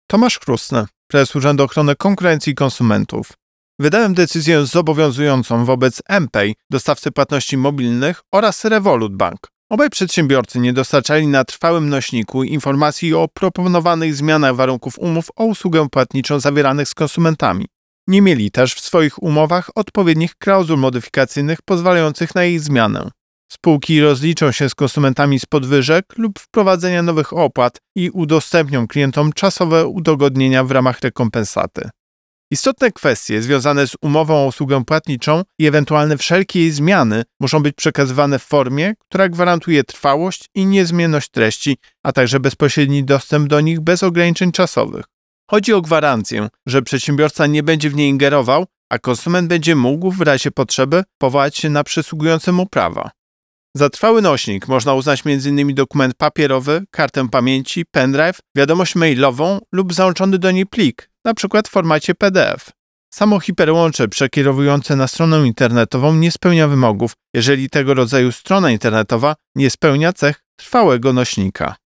Tomasz Chrustny, prezes Urzędu Ochrony Konkurencji i Konsumentów. Wydałem decyzję zobowiązującą wobec mPay, dostawcy płatności mobilnych, oraz Revolut Bank. Obaj przedsiębiorcy nie dostarczali na trwałym nośniku informacji o proponowanych zmianach warunków umów o usługę płatniczą zawieranych z konsumentami. Nie mieli też w swoich umowach odpowiednich klauzul modyfikacyjnych pozwalających na ich zmianę. Spółki rozliczą się z konsumentami z podwyżek lub wprowadzenia nowych opłat i udostępnią klientom czasowe udogodnienia w ramach rekompensaty. Istotne kwestie związane z umową o usługę płatniczą i ewentualne wszelkie jej zmiany muszą być przekazywane w formie, która gwarantuje trwałość i niezmienność treści, a także bezpośredni dostęp do nich bez ograniczeń czasowych. Chodzi o gwarancję, że przedsiębiorca nie będzie w nie ingerował, a konsument będzie mógł w razie potrzeby powołać się na przysługujące mu prawa. Za trwały nośnik można uznać m.in. dokument papierowy, kartę pamięci, pendrive, wiadomość mailową lub załączony do niej plik, np. w formacie PDF. Samo hiperłącze przekierowujące na stronę internetową nie spełnia wymogów, jeżeli tego rodzaju strona internetowa nie spełnia cech trwałego nośnika.